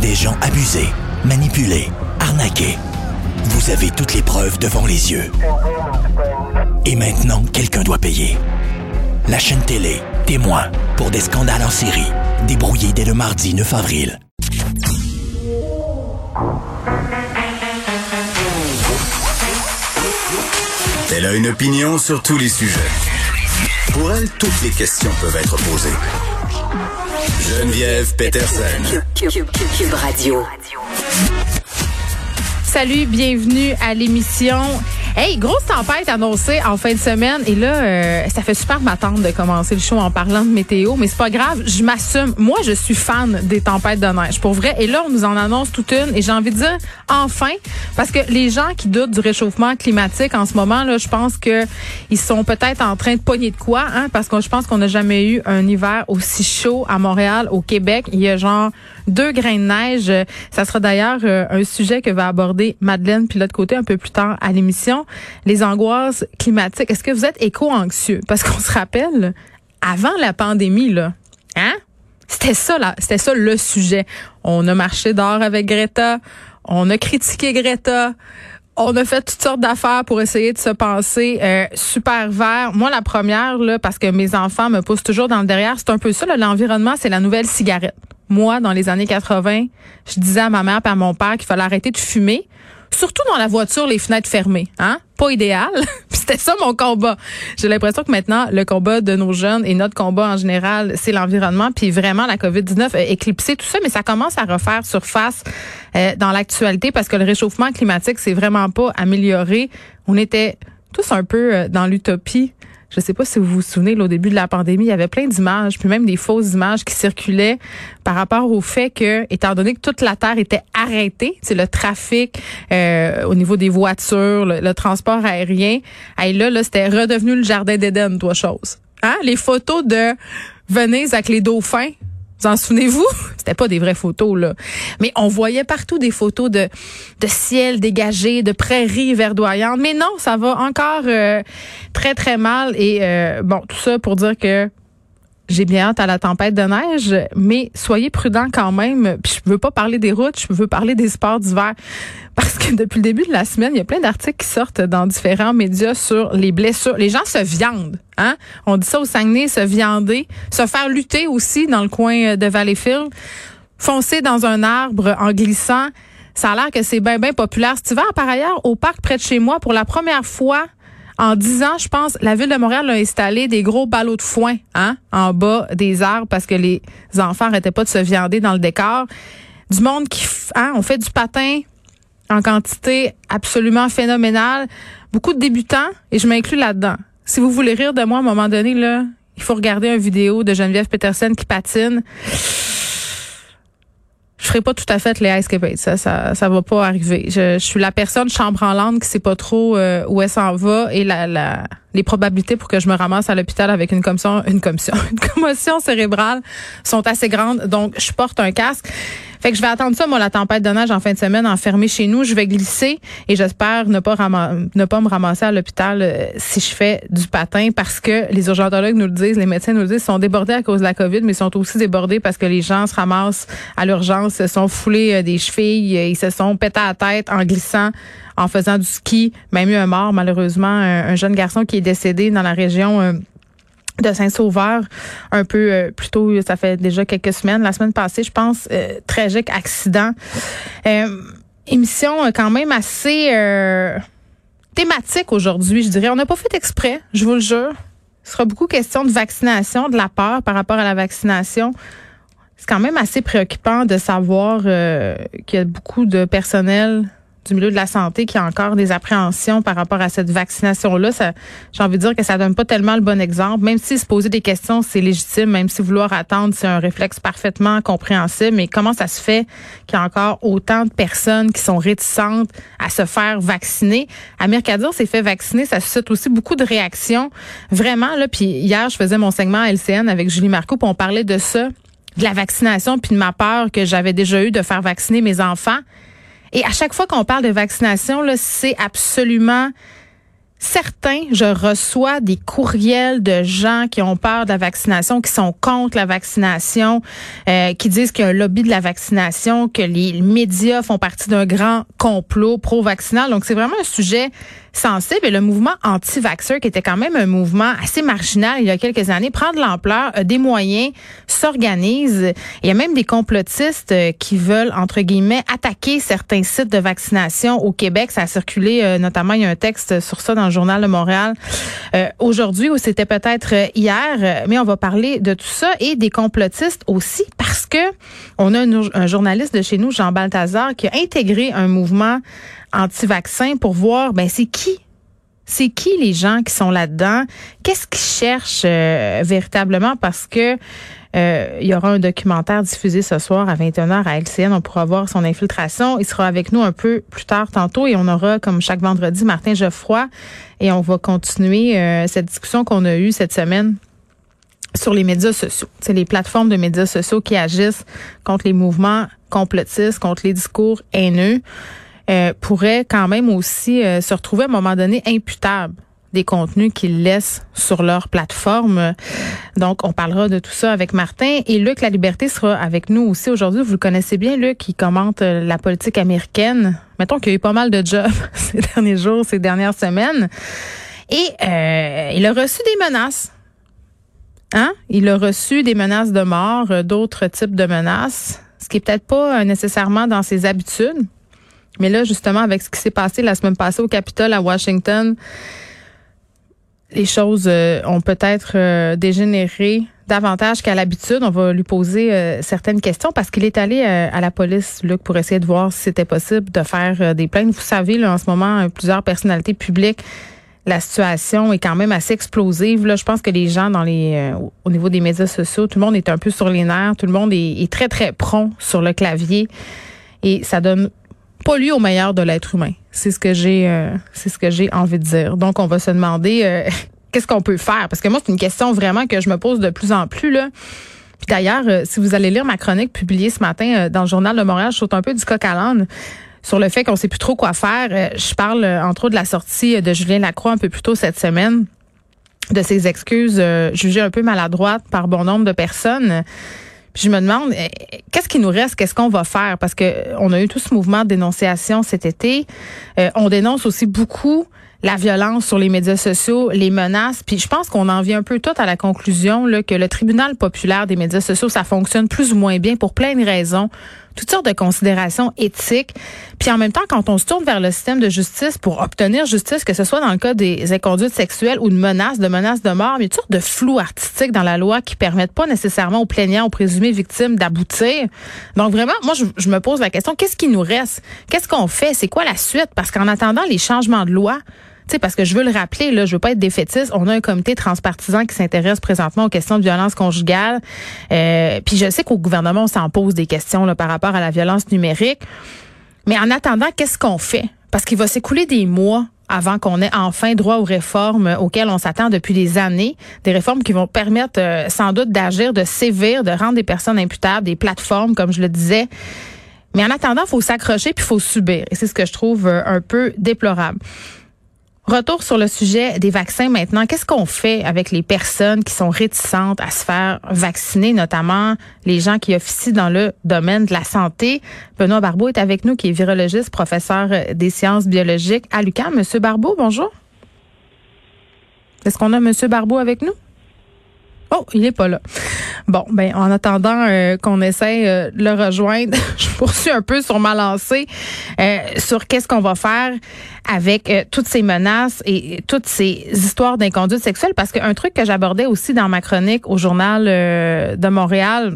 des gens abusés, manipulés, arnaqués. Vous avez toutes les preuves devant les yeux. Et maintenant, quelqu'un doit payer. La chaîne télé, témoin, pour des scandales en série, débrouillés dès le mardi 9 avril. Elle a une opinion sur tous les sujets. Pour elle, toutes les questions peuvent être posées. Geneviève Peterson. Cube Radio. Salut, bienvenue à l'émission. Hey, grosse tempête annoncée en fin de semaine. Et là, ça fait super m'attendre de commencer le show en parlant de météo. Mais c'est pas grave, je m'assume. Moi, je suis fan des tempêtes de neige, pour vrai. Et là, on nous en annonce toute une. Et j'ai envie de dire, enfin, parce que les gens qui doutent du réchauffement climatique en ce moment, là, je pense que ils sont peut-être en train de pogner de quoi, hein, parce que je pense qu'on n'a jamais eu un hiver aussi chaud à Montréal, au Québec. Il y a genre 2 grains de neige. Ça sera d'ailleurs un sujet que va aborder Madeleine Pilote Côté un peu plus tard à l'émission. Les angoisses climatiques. Est-ce que vous êtes éco-anxieux? Parce qu'on se rappelle, avant la pandémie, là, hein? C'était ça le sujet. On a marché dehors avec Greta. On a critiqué Greta. On a fait toutes sortes d'affaires pour essayer de se penser super vert. Moi, la première, là, parce que mes enfants me poussent toujours dans le derrière, c'est un peu ça, là, l'environnement, c'est la nouvelle cigarette. Moi, dans les années 80, je disais à ma mère et à mon père qu'il fallait arrêter de fumer. Surtout dans la voiture, les fenêtres fermées, hein? Pas idéal. Puis c'était ça mon combat. J'ai l'impression que maintenant, le combat de nos jeunes et notre combat en général, c'est l'environnement. Puis vraiment, la COVID-19 a éclipsé tout ça, mais ça commence à refaire surface dans l'actualité parce que le réchauffement climatique, c'est vraiment pas amélioré. On était tous un peu dans l'utopie. Je sais pas si vous vous souvenez, là, au début de la pandémie, il y avait plein d'images, puis même des fausses images qui circulaient par rapport au fait que, étant donné que toute la Terre était arrêtée, c'est le trafic au niveau des voitures, le transport aérien, là, c'était redevenu le jardin d'Éden, toi, chose. Hein? Les photos de Venise avec les dauphins, vous en souvenez-vous? C'était pas des vraies photos, là. Mais on voyait partout des photos de ciel dégagé, de prairies verdoyantes. Mais non, ça va encore très, très mal. Et bon, tout ça pour dire que j'ai bien hâte à la tempête de neige, mais soyez prudents quand même. Puis je veux pas parler des routes, je veux parler des sports d'hiver. Parce que depuis le début de la semaine, il y a plein d'articles qui sortent dans différents médias sur les blessures. Les gens se viandent, hein? On dit ça au Saguenay, se viander. Se faire lutter aussi dans le coin de Valleyfield. Foncer dans un arbre en glissant. Ça a l'air que c'est bien, bien populaire. Cet hiver, par ailleurs, au parc près de chez moi, pour la première fois en 10 ans, je pense, la Ville de Montréal a installé des gros ballots de foin, hein, en bas des arbres parce que les enfants arrêtaient pas de se viander dans le décor. Du monde qui, on fait du patin en quantité absolument phénoménale. Beaucoup de débutants, et je m'inclus là-dedans. Si vous voulez rire de moi à un moment donné, là, il faut regarder une vidéo de Geneviève Peterson qui patine. Je ferai pas tout à fait les ice capades. Ça va pas arriver. Je suis la personne chambranlante qui sait pas trop où elle s'en va et les probabilités pour que je me ramasse à l'hôpital avec une commotion cérébrale sont assez grandes. Donc, je porte un casque. Fait que je vais attendre ça, moi, la tempête de neige en fin de semaine, enfermée chez nous. Je vais glisser et j'espère ne pas me ramasser à l'hôpital si je fais du patin parce que les urgentologues nous le disent, les médecins nous le disent, ils sont débordés à cause de la COVID, mais ils sont aussi débordés parce que les gens se ramassent à l'urgence, se sont foulés des chevilles, ils se sont pétés à la tête en glissant, en faisant du ski. Même eu un mort, malheureusement, un jeune garçon qui est décédé dans la région de Saint-Sauveur, un peu plus tôt, ça fait déjà quelques semaines, la semaine passée, je pense, tragique accident. Émission quand même assez thématique aujourd'hui, je dirais. On n'a pas fait exprès, je vous le jure. Ce sera beaucoup question de vaccination, de la peur par rapport à la vaccination. C'est quand même assez préoccupant de savoir qu'il y a beaucoup de personnel du milieu de la santé qui a encore des appréhensions par rapport à cette vaccination-là. J'ai envie de dire que ça donne pas tellement le bon exemple. Même si se poser des questions, c'est légitime, même si vouloir attendre, c'est un réflexe parfaitement compréhensible. Mais comment ça se fait qu'il y a encore autant de personnes qui sont réticentes à se faire vacciner? Amir Kadir s'est fait vacciner, ça suscite aussi beaucoup de réactions. Vraiment, là, puis hier, je faisais mon segment à LCN avec Julie Marcoux, puis on parlait de ça, de la vaccination, puis de ma peur que j'avais déjà eu de faire vacciner mes enfants. Et à chaque fois qu'on parle de vaccination, là, c'est absolument certains, je reçois des courriels de gens qui ont peur de la vaccination, qui sont contre la vaccination, qui disent qu'il y a un lobby de la vaccination, que les médias font partie d'un grand complot pro-vaccinal. Donc, c'est vraiment un sujet sensible. Et le mouvement anti-vaxxer, qui était quand même un mouvement assez marginal il y a quelques années, prend de l'ampleur, a des moyens, s'organise. Il y a même des complotistes qui veulent, entre guillemets, attaquer certains sites de vaccination au Québec. Ça a circulé, notamment, il y a un texte sur ça dans le Journal de Montréal aujourd'hui, ou c'était peut-être hier, mais on va parler de tout ça et des complotistes aussi, parce que on a un journaliste de chez nous, Jean Balthazar, qui a intégré un mouvement anti-vaccin pour voir, c'est qui les gens qui sont là-dedans, qu'est-ce qu'ils cherchent véritablement, parce que il y aura un documentaire diffusé ce soir à 21h à LCN. On pourra voir son infiltration. Il sera avec nous un peu plus tard tantôt et on aura, comme chaque vendredi, Martin Geoffroy et on va continuer cette discussion qu'on a eue cette semaine sur les médias sociaux. C'est les plateformes de médias sociaux qui agissent contre les mouvements complotistes, contre les discours haineux, pourraient quand même aussi se retrouver à un moment donné imputables des contenus qu'ils laissent sur leur plateforme. Donc, on parlera de tout ça avec Martin. Et Luc La Liberté sera avec nous aussi aujourd'hui. Vous le connaissez bien, Luc, qui commente la politique américaine. Mettons qu'il y a eu pas mal de jobs ces derniers jours, ces dernières semaines. Et il a reçu des menaces. Il a reçu des menaces de mort, d'autres types de menaces, ce qui est peut-être pas nécessairement dans ses habitudes. Mais là, justement, avec ce qui s'est passé la semaine passée au Capitole à Washington, les choses ont peut-être dégénéré davantage qu'à l'habitude. On va lui poser certaines questions parce qu'il est allé à la police, Luc, pour essayer de voir si c'était possible de faire des plaintes. Vous savez, là, en ce moment, plusieurs personnalités publiques, la situation est quand même assez explosive. Là, je pense que les gens au niveau des médias sociaux, tout le monde est un peu sur les nerfs. Tout le monde est très, très prompt sur le clavier. Et ça donne pas lieu au meilleur de l'être humain. C'est ce que j'ai envie de dire. Donc, on va se demander qu'est-ce qu'on peut faire. Parce que moi, c'est une question vraiment que je me pose de plus en plus, là. Puis d'ailleurs, si vous allez lire ma chronique publiée ce matin dans le Journal de Montréal, je saute un peu du coq à l'âne sur le fait qu'on sait plus trop quoi faire. Je parle, entre autres, de la sortie de Julien Lacroix un peu plus tôt cette semaine, de ses excuses jugées un peu maladroites par bon nombre de personnes. Puis je me demande, qu'est-ce qui nous reste? Qu'est-ce qu'on va faire? Parce que on a eu tout ce mouvement de dénonciation cet été. On dénonce aussi beaucoup la violence sur les médias sociaux, les menaces. Puis je pense qu'on en vient un peu tout à la conclusion là, que le tribunal populaire des médias sociaux, ça fonctionne plus ou moins bien pour plein de raisons, toutes sortes de considérations éthiques. Puis en même temps, quand on se tourne vers le système de justice pour obtenir justice, que ce soit dans le cas des inconduites sexuelles ou de menaces de mort, il y a toutes sortes de flou artistique dans la loi qui permettent pas nécessairement aux plaignants, aux présumées victimes d'aboutir. Donc vraiment, moi, je me pose la question, qu'est-ce qui nous reste? Qu'est-ce qu'on fait? C'est quoi la suite? Parce qu'en attendant les changements de loi, parce que je veux le rappeler, là, je veux pas être défaitiste. On a un comité transpartisan qui s'intéresse présentement aux questions de violence conjugale. Puis je sais qu'au gouvernement, on s'en pose des questions là, par rapport à la violence numérique. Mais en attendant, qu'est-ce qu'on fait? Parce qu'il va s'écouler des mois avant qu'on ait enfin droit aux réformes auxquelles on s'attend depuis des années. Des réformes qui vont permettre sans doute d'agir, de sévir, de rendre des personnes imputables, des plateformes, comme je le disais. Mais en attendant, il faut s'accrocher puis il faut subir. Et c'est ce que je trouve un peu déplorable. Retour sur le sujet des vaccins maintenant. Qu'est-ce qu'on fait avec les personnes qui sont réticentes à se faire vacciner, notamment les gens qui officient dans le domaine de la santé? Benoît Barbeau est avec nous, qui est virologiste, professeur des sciences biologiques à l'UQAM. Monsieur Barbeau, bonjour. Est-ce qu'on a Monsieur Barbeau avec nous? Oh, il est pas là. Bon, en attendant qu'on essaie de le rejoindre, je poursuis un peu sur ma lancée sur qu'est-ce qu'on va faire avec toutes ces menaces et toutes ces histoires d'inconduite sexuelle. Parce qu'un truc que j'abordais aussi dans ma chronique au Journal de Montréal,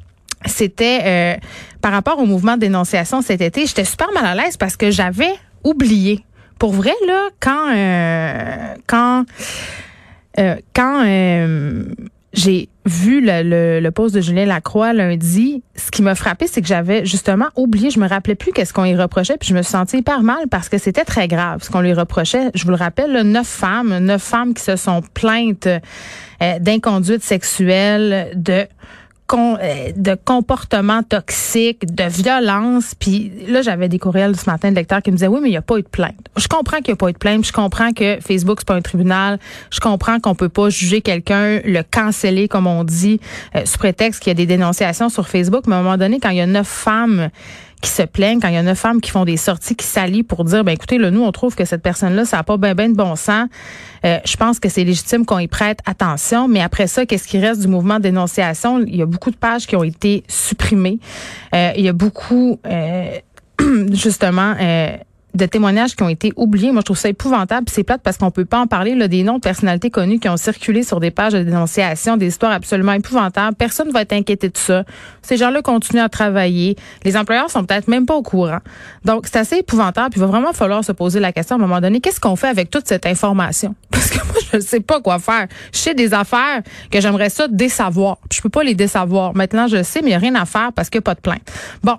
c'était par rapport au mouvement de dénonciation cet été. J'étais super mal à l'aise parce que j'avais oublié. Pour vrai, là, quand j'ai vu le post de Julien Lacroix lundi, ce qui m'a frappé, c'est que j'avais justement oublié, je me rappelais plus qu'est-ce qu'on lui reprochait, puis je me suis sentie hyper mal parce que c'était très grave ce qu'on lui reprochait. Je vous le rappelle, là, 9 femmes qui se sont plaintes d'inconduite sexuelle, de de comportements toxiques, de violence. Puis là, j'avais des courriels ce matin de lecteurs qui me disaient, oui, mais il n'y a pas eu de plainte. Je comprends qu'il n'y a pas eu de plainte. Je comprends que Facebook, c'est pas un tribunal. Je comprends qu'on peut pas juger quelqu'un, le canceller, comme on dit, sous prétexte qu'il y a des dénonciations sur Facebook. Mais à un moment donné, quand il y a 9 femmes qui se plaignent, quand il y en a 9 femmes qui font des sorties, qui s'allient pour dire, ben écoutez, là, nous, on trouve que cette personne-là, ça n'a pas ben de bon sens. Je pense que c'est légitime qu'on y prête attention. Mais après ça, qu'est-ce qui reste du mouvement de dénonciation? Il y a beaucoup de pages qui ont été supprimées. Il y a beaucoup, justement, de témoignages qui ont été oubliés. Moi, je trouve ça épouvantable. C'est plate parce qu'on peut pas en parler, là, des noms de personnalités connues qui ont circulé sur des pages de dénonciation, des histoires absolument épouvantables. Personne ne va être inquiété de ça. Ces gens-là continuent à travailler. Les employeurs sont peut-être même pas au courant. Donc, c'est assez épouvantable. Puis il va vraiment falloir se poser la question à un moment donné, qu'est-ce qu'on fait avec toute cette information? Parce que moi, je ne sais pas quoi faire. Je sais des affaires que j'aimerais ça désavoir. Puis je peux pas les désavoir. Maintenant, je sais, mais il n'y a rien à faire parce qu'il n'y a pas de plainte. Bon.